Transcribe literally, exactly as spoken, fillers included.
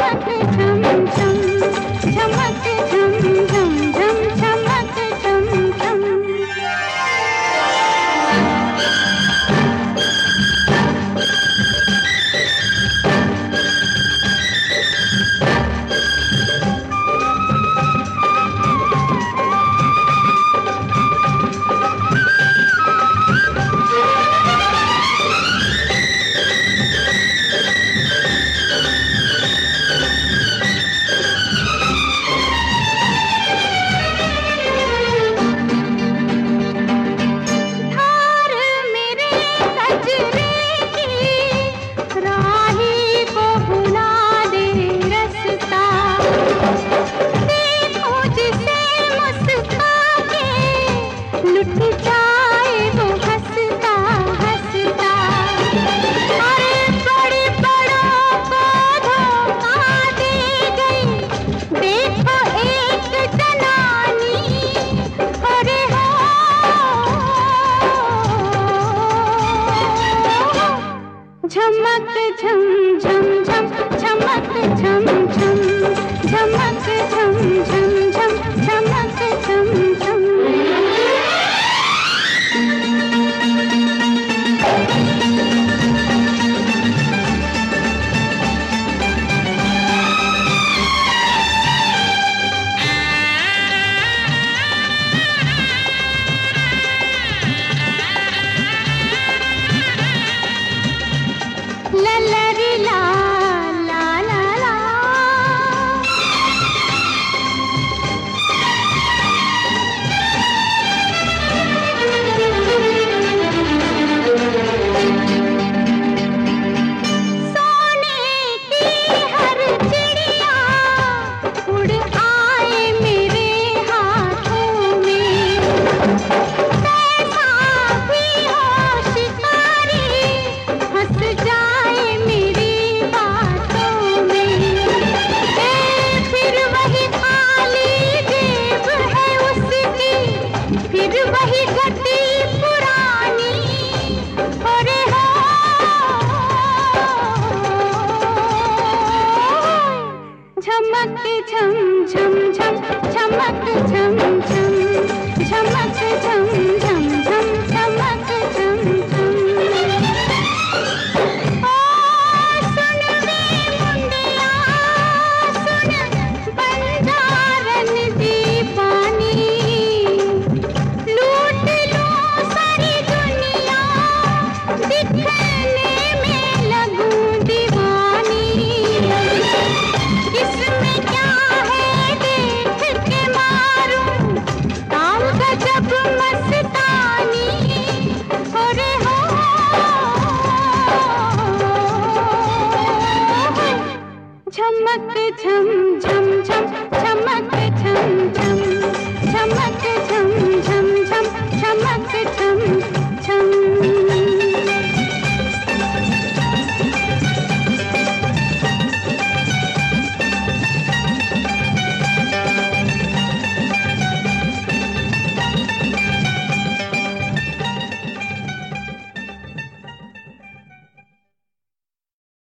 झमक झम झम झमक झम झम झम झमक झम झम। झमक झम झम झम झमक झम झम झमक झम झम झम झमक झम झम। ललरी ला ला ला ला सोने की हर चिड़िया उड़ आए मेरे हाथों में, कैसा भी हो शिकारी हंस जाए मेरी बातों में। ए फिर वही खाली जेब है उसकी, फिर वही गति पुरानी। अरे हो झमक झम झम झम झमक झम झम झमक झम झम झम झमक झम झम। ओ सुन वे मुंडिया सुन, बंजारन दीवानी, लूट लूं सारी दुनिया, दिखने में लगूं दीवानी। इसमें क्या है देख के मारूं ताल गजब मस्तानी। अरे हो झमक झम